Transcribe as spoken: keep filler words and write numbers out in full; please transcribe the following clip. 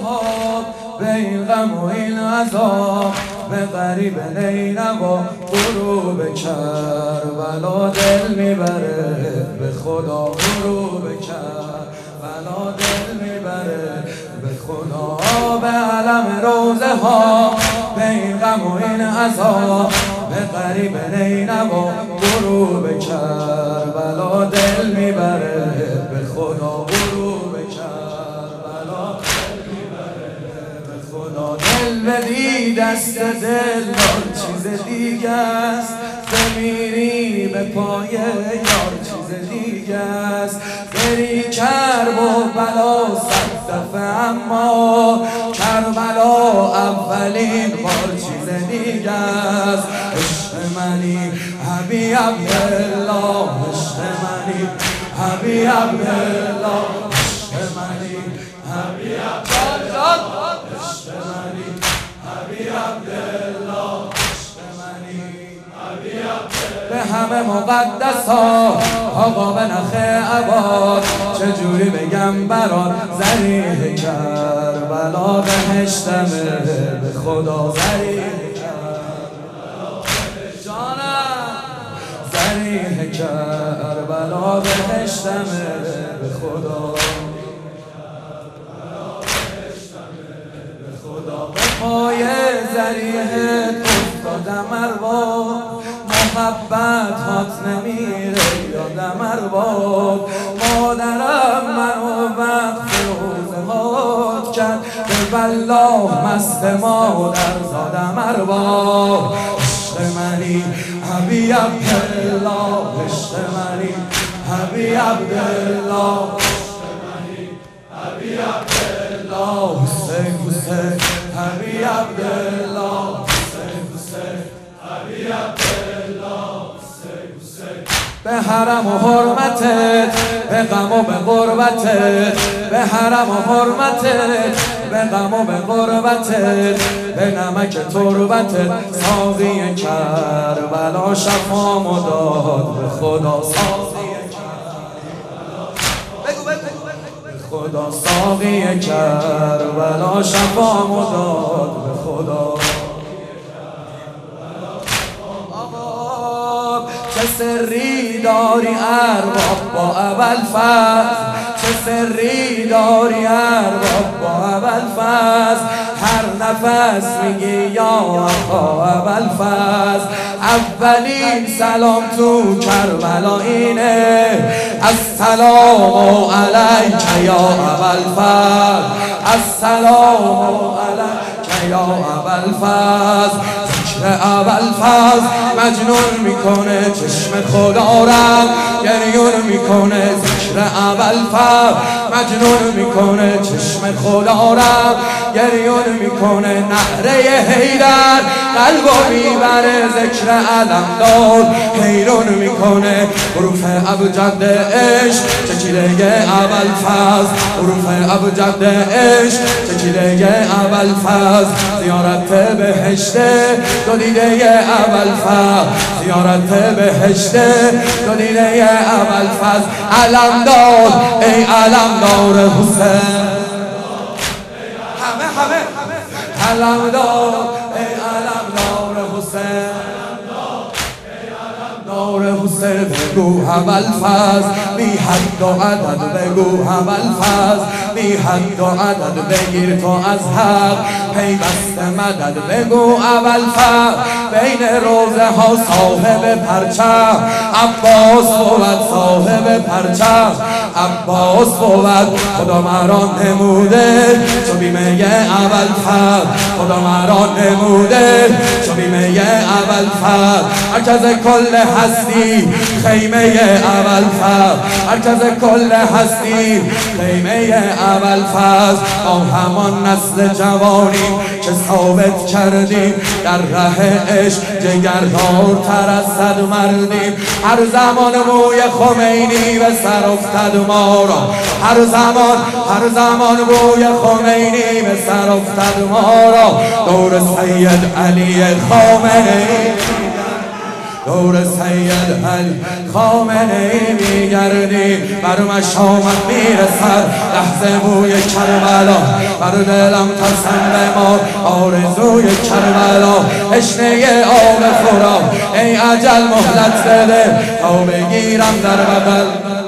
ها به این غم و این عذاب، به غریب نینوا غروب کربلا دل میبره، به خدا غروب کربلا دل میبره، به خدا به علم روزه ها به این غم و این عذاب، به غریب نینوا غروب کربلا دل میبره، به خدا غروب کربلا دل میبره، به خدا دل بدی دست دل یار چیز دیگه است، بمیری به پای یار چیز دیگه است، بری کرب و بلا صد دفعه اما کربلا اولین بار چیز دیگه است. عشق منی حبیب عبدالله، عشق منی حبیب عبدالله، عشق منی حبیب عبدالله، عشق منی حبیب عبدالله، عشق منی حبیب عبدالله. به همه مقدس ها آقا به نخ عباد، چجوری بگم برات ذریح کربلا بهشتمه، به خدا ذریح ذریح کربلا بهشتمه، به خدا به خدا به پای ذریحت افتادم ارباب، محبت هات نمیره یادم ارباب، مادرم منو وقت روزه هات کرد، به والله مست مادر زادم ارباب. عشق منی حبیب عبدالله، عشق منی حبیب عبدالله، عشق منی حبیب عبدالله، حسین حسین حبیب عبدالله، حسین حسین حبیب عبدالله، حسین حسین. به حرم و حرمتت، به غم و به غربتت، به حرم و حرمتت، به غم و به غربتت، به نمک تربتت، ساقی کربلا شفامو داد، به خدا ساقی کربلا، به خدا ساقی کربلا شفامو داد، به خدا. چه سری داری ارباب با ابوالفضل، چه سری داری ارباب با ابوالفضل، هر نفس میگی یا آقا ابوالفضل، اولین سلام تو کربلا اینه، السلام علیک یا ابوالفضل، السلام علیک یا ابوالفضل. ابوالفضل مجنون میکنه چشم خدا رم، گریون میکنه ذکر ابوالفضل، مجنون میکنه چشم خدا رم، گریون میکنه نعره حیدر، قلبو میبره ذکر علمدار، حیرون میکنه حروف ابجد عشق، چکیده ابوالفضل، حروف ابجد عشق، چکیده ابوالفضل. زیارت بهشته دو دیده ابوالفضل، زیارت بهشته دو دیده ابوالفضل. علمدار ای علمدار حسین، همه همه علمدار ای علمدار حسین، نور حسین بگو ابوالفضل، بی حد و عدد بگو ابوالفضل، بی حد و عدد بگیر تو از حق، پیوست مدد بگو ابوالفضل. بین روزه ها صاحب پرچم عباس بود، صاحب پرچم عباس بود، خدا مرا نموده چو بیمه ابوالفضل، خدا مرا نموده چو بیمه ابوالفضل. مرکز کل هستی خیمه ابوالفضل، مرکز کل هستی خیمه ابوالفضل. با همان نسل جوانی که ثابت کردیم در ره عشق، جگردارتر از صد مردیم. هر زمان موی خمینی به سر افتد ما را، هر زمان هر زمان موی خمینی به سر افتد ما را. دور سید علی خامنه‌ای دور سید علی خامنه ای میگردی، بر مشامت میرسد لحظه بوی کربلا، بر دلم ترسم بمار آرزوی کربلا، تشنه آب خورم ای اجل مهلت بده تا بگیرم در بغل.